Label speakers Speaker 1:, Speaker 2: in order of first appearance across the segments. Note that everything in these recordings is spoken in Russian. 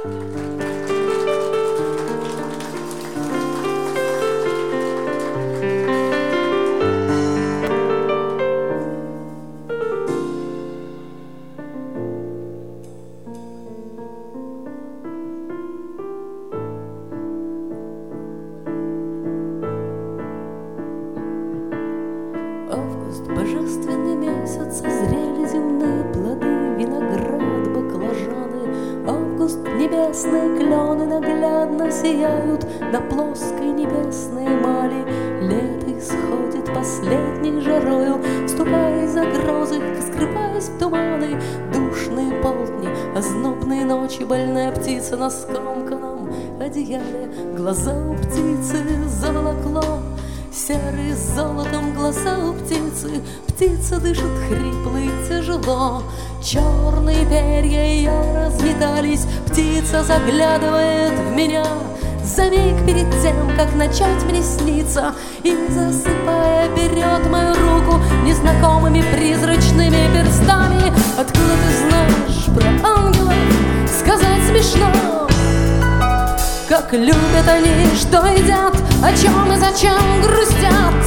Speaker 1: Божественный месяц, созрели земные плоды, виноград, баклажаны. Август, небесные клены наглядно сияют на плоской небесной эмали. Лето исходит последней жарою, вступая за грозы, скрываясь в туманы. Душные полдни, ознобные ночи, больная птица на скомканном одеяле. Глаза у птицы заволокло серые с золотом глаза у птицы. Птица дышит хрипло и тяжело, черные перья ее разметались. Птица заглядывает в меня за миг перед тем, как начать мне сниться, и, засыпая, берет мою руку незнакомыми призрачными перстами. Откуда ты знаешь про ангелов? Сказать смешно. Как любят они, что едят, о чем и зачем грустят.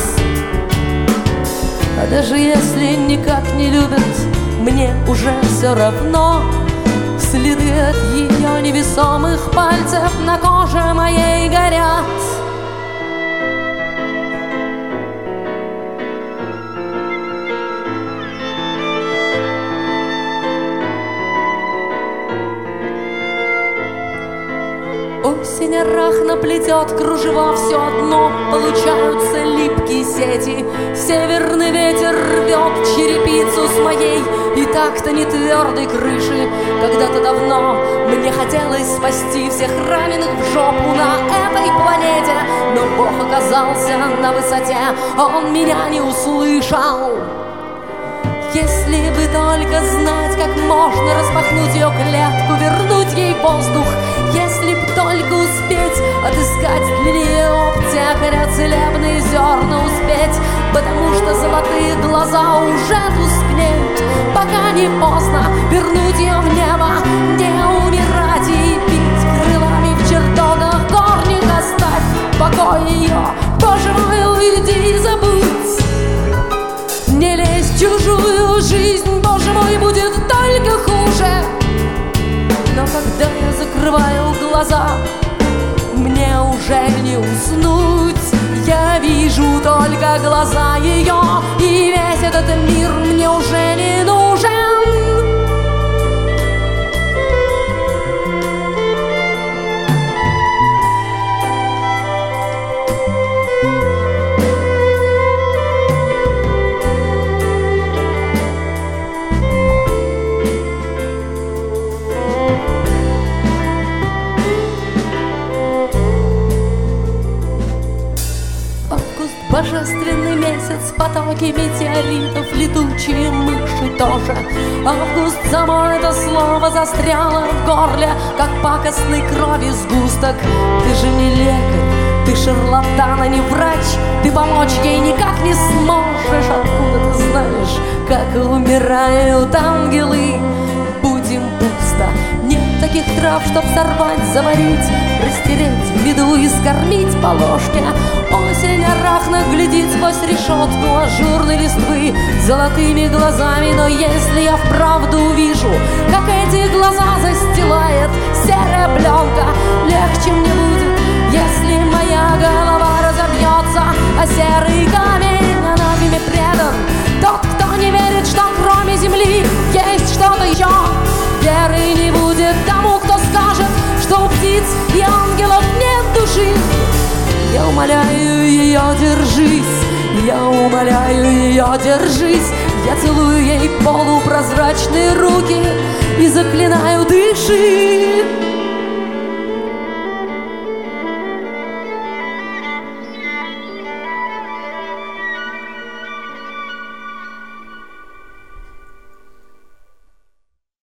Speaker 1: А даже если никак не любят, мне уже все равно. Следы от ее невесомых пальцев на коже моей горят. Осень арахно плетет кружева, все одно получаются липкие сети. Северный ветер рвет черепицу с моей и так-то не твердой крыши. Когда-то давно мне хотелось спасти всех раненых в жопу на этой планете, но Бог оказался на высоте, Он меня не услышал. Если бы только знать, как можно распахнуть ее клетку, вернуть ей воздух, если б только успеть отыскать для нее аптекаря целебные зерна успеть, потому что золотые глаза уже тускнеют, пока не поздно вернуть ее в небо, не умирать и бить крылами в чертогах горних. Оставь в покое ее, Боже мой, уйди и забудь. Не лезь в чужую жизнь, Боже мой, будет только хуже. Но когда я закрываю глаза, мне уже не уснуть. Я вижу только глаза ее, и весь этот мир мне уже не нужен. Божественный месяц, потоки метеоритов, летучие мыши тоже. Август зимой это слово застряло в горле, как пакостной крови сгусток. Ты же не лекарь, ты шарлатан, а не врач, ты помочь ей никак не сможешь. Откуда ты знаешь, как умирают ангелы? Будем пусто, нет таких трав, чтоб сорвать, заварить, растереть в меду и скормить по ложке. Осень арахно глядит сквозь решетку ажурной листвы золотыми глазами. Но если я вправду увижу, как эти глаза застилает серая пленка, легче мне будет, если моя голова разобьется, а серый камень анафеме предан. Тот, кто не верит, что кроме земли есть что-то еще, веры не будет тому, кто скажет, что у птиц и ангелов нет души. Я умоляю ее, держись, я умоляю ее, держись. Я целую ей полупрозрачные руки и заклинаю, дыши.